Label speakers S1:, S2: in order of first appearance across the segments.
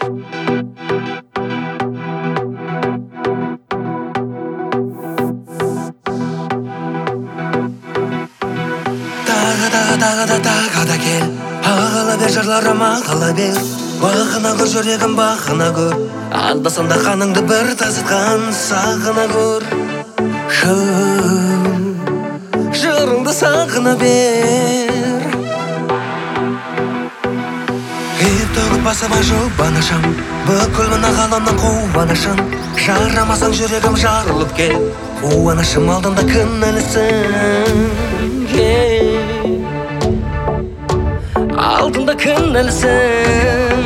S1: Тағы да кел, ағала бер жырларыма ағала бер. Бағына көр жүрегім бағына көр, анда-санда қаныңды бір тасытқан сағына көр. Жырыңды сағына бер. Төгіп басыма жұбанышым, бүкіл мына ғаламның қуанышын. Жарамасаң жүрегім жарылып кел, қуанышым алдында кінәлісің. Алдында кінәлісің.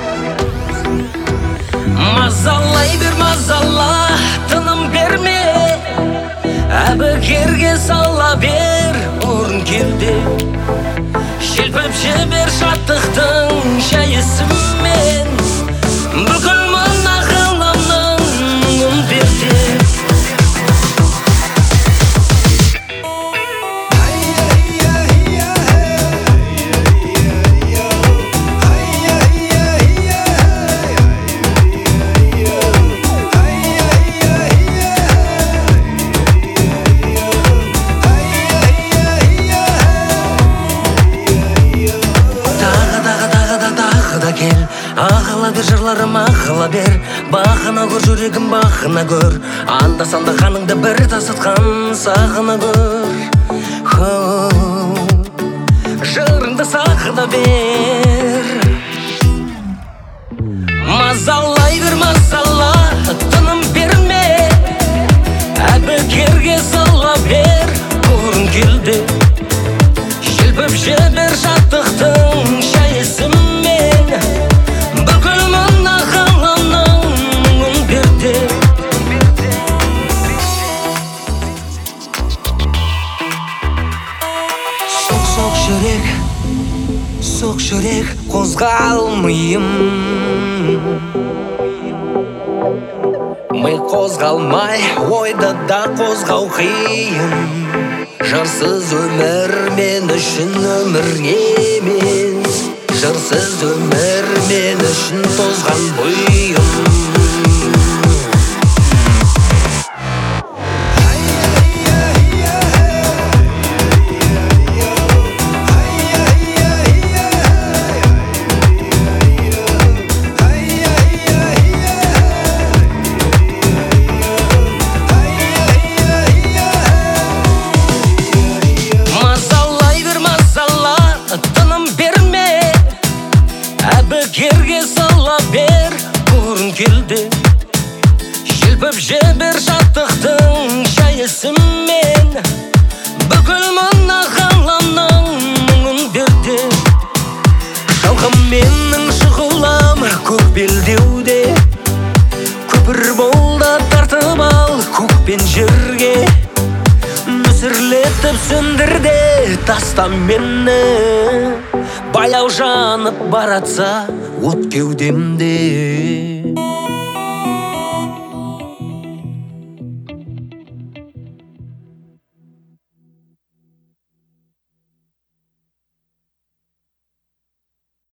S1: Мазалай бер, мазала, тыным берме. Әбігерге сала бер, орын келді. Желпіп жібер шаттықтың шайысымен. Бүкіл мына ғаламның мұңын берді. Ағала бер жырларым ағала бер, бағына көр жүрегім бағына көр, анда-санда қаныңды бір тасытқан сағына көр. Жырыңды сағына бер. Мазалай бер, мазала, тыным берме. Әбігерге сала бер, орын келді. Желпіп жібер шаттықтың шайысымен. Бүкіл мына ғаламның мұңын берді. Соқ жүрек, соқ жүрек, қозғалмайым. Ми қозғалмай, ойда да қозғау қиын. Жырсыз өмір мен үшін өмір емес. Жырсыз өмір мен үшін тозған бұйым. Әбігерге сала бер, орын келді. Желпіп жібер шаттықтың шайысымен. Бүкіл мына ғаламның мұңын берді. Шалқым менің шығылам көк белдеуде. Көпір болды тартып ал көк пен жерге. Мүсірлетіп сөндірді таста мені. Баяу жанып баратса от кеудемде.